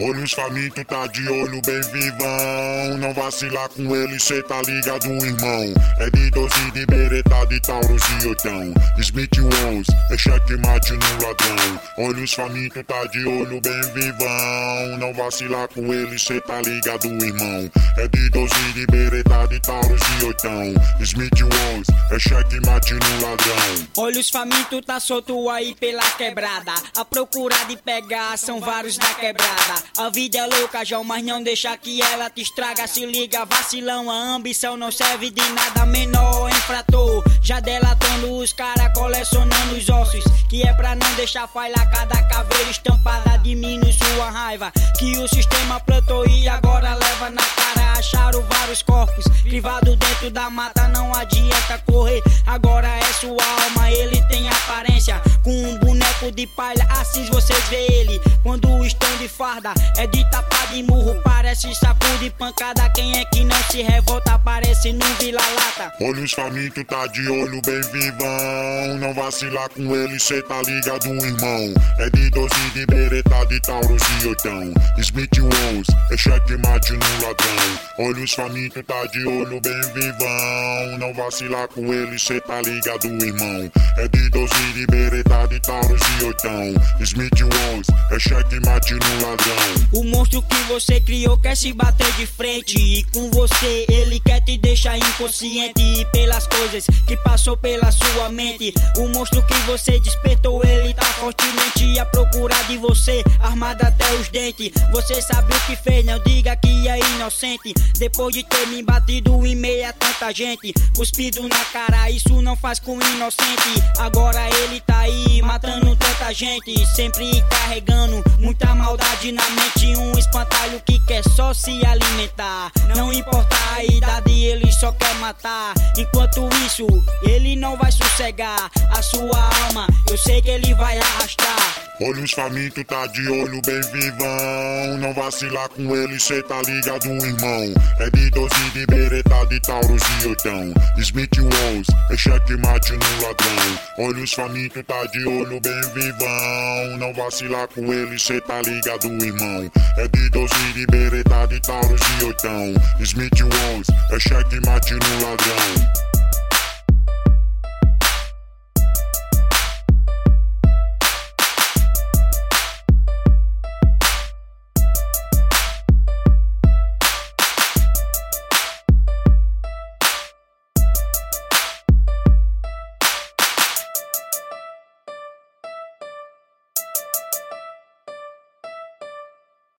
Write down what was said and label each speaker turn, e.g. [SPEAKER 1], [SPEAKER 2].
[SPEAKER 1] Olhos famintos, tá de olho bem vivão. Não vacilar com ele, cê tá ligado, irmão. É de 12 de bereta, de Taurus e oitão. Smith Wons, é checkmate no ladrão. Olhos famintos, tá de olho bem vivão. Não vacilar com ele, cê tá ligado, irmão. É de 12 de bereta, de Taurus e oitão. Smith Wons, é checkmate no ladrão.
[SPEAKER 2] Olhos famintos, tá solto aí pela quebrada. A procura de pegar, são vários da quebrada. A vida é louca, João, mas não deixa que ela te estraga. Se liga, vacilão, a ambição não serve de nada. Menor infrator, já delatando os cara, colecionando os ossos, que é pra não deixar falhar. Cada caveira estampada diminui sua raiva, que o sistema plantou e agora leva na cara. Acharam vários corpos, privado dentro da mata, não adianta correr. Agora é sua alma, ele tem aparência com um boneco de palha, assim vocês vê ele quando estão de farda. É de tapa de murro, parece saco de pancada. Quem é que não se revolta, parece num vira-lata.
[SPEAKER 1] Olhos famintos, tá de olho bem vivão. Não vacilar com ele, cê tá ligado, irmão. É de 12 de bereta, de Taurus e oitão. Smith Wons, é checkmate no ladrão. Olhos famintos, tá de olho bem vivão. Não vacilar com ele, cê tá ligado, irmão. É de 12 de bereta, de Taurus e oitão. Smith Wons, é checkmate no ladrão.
[SPEAKER 2] O monstro que você criou quer se bater de frente, e com você ele quer te deixar inconsciente pelas coisas que passou pela sua mente. O monstro que você despertou, ele tá fortemente à procura de você, armado até os dentes. Você sabe o que fez, não diga que é inocente. Depois de ter me batido em meio a tanta gente, cuspido na cara, isso não faz com inocente. Agora ele tá aí matando tanta gente, sempre carregando muita maldade na mente. Um espantalho que quer só se alimentar, não importa a idade, ele só quer matar. Enquanto isso, ele não vai sossegar. A sua alma, eu sei que ele vai arrastar.
[SPEAKER 1] Olhos famintos, tá de olho bem vivão. Não vacilar com ele, cê tá ligado, irmão. É de 12 de bereta, de Taurus e oitão. Smith Wons, é checkmate no ladrão. Olhos famintos, tá de olho bem vivão. Não vacilar com ele, cê tá ligado, irmão. É de 12 de bereta, de Taurus e oitão. Smith Wons, é checkmate no ladrão.